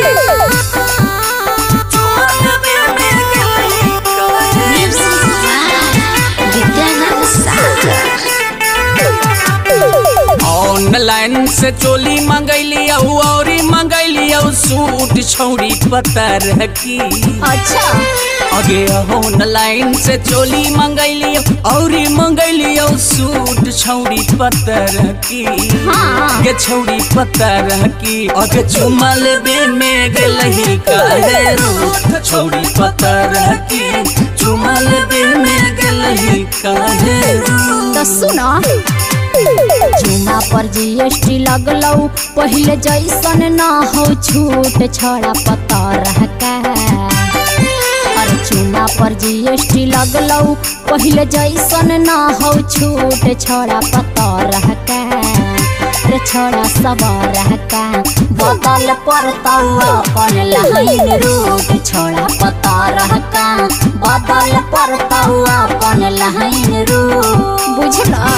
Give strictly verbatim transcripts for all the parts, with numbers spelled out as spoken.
Online से चोली मंगैली और मंगैली सूट छौड़ी पतर की। अच्छा अगे ऑनलाइन से चोली मंगैली और मंगैली सूट छौड़ी पतर की। हाँ। गे छौड़ी पतर की अगे चुमा लेबे में गेलही काहे रूठ छौड़ी पतर की चुमा लेबे में गेलही काहे रूठ। तो सुना चुमा पर जीएसटी लगलौ पहले जैसन ना हो छूट छोड़ा पता रह का। अरे चुमा पर जीएसटी लगलौ पहले जैसन ना हो छूट छोड़ा पता रह का। रे छोड़ा सब रह का बदल पड़तौ अपन लहन रूट छोड़ा पता रह का बदल पड़तौ अपन लहन रूट। बुझला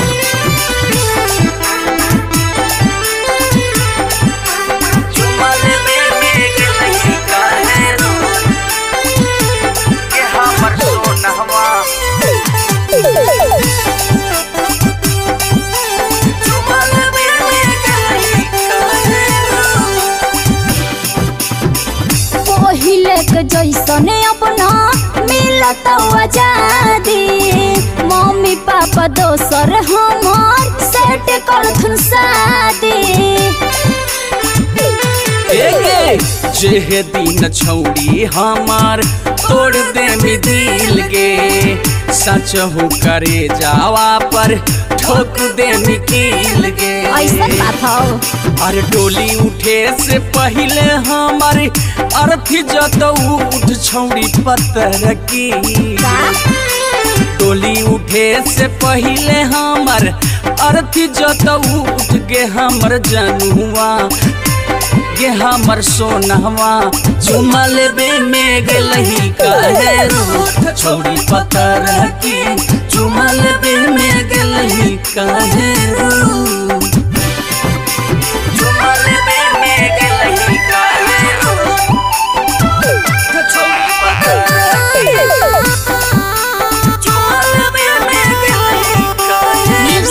जैसने अपना मिलत आजादी मम्मी पापा दोसर हमार सेट करथुन शादी। जे दिन छौड़ी हमार तोड़ दे दिल गे सच हो करे जावा पर ठोक दे निकील गे। ऐसा बात हो अरे डोली उठे से पहले हमारे अर्थी जत उठ छौड़ी पतर की। डोली उठे से पहले हमर अर्थी जत उठ गे हमर जनुआ गे हमर सोनहवा चुमा लेबे में गेलही काहे रूठ छौड़ी पतर की चुमा लेबे में गेलही काहे रूठ। चुमा लेबे में गेलही काहे रूठ छौड़ी पतर की चुमा लेबे में गेलही काहे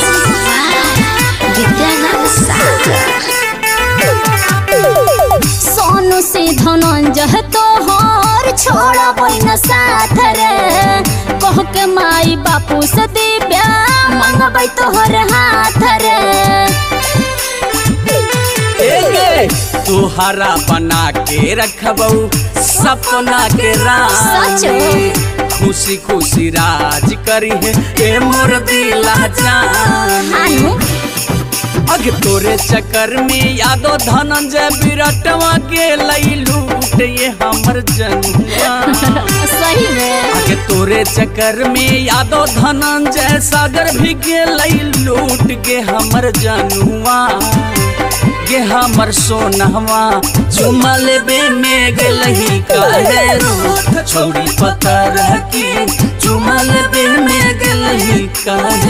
सोनू से धनंजय तोहर छोड़ा बहन साथ रे कह के माई बापू से दिव्या मंगबै तोहर हाथ रे। तुहरा बना के रखबऊ सपना के रानी खुशी खुशी राज करी है ए मोर दिला जान। अग तोरे चक्कर में यादो धनंजय विराटवा के लई लूट ये हमर जनुआ। सही में अग तोरे चक्कर में यादो धनंजय सागर भी के लई लूट के हमर जनुआ गे हमर सोनहवा चुमा लेबे में गेलही काहे रूठ छौड़ी पतर की चुमा लेबे में गेलही काहे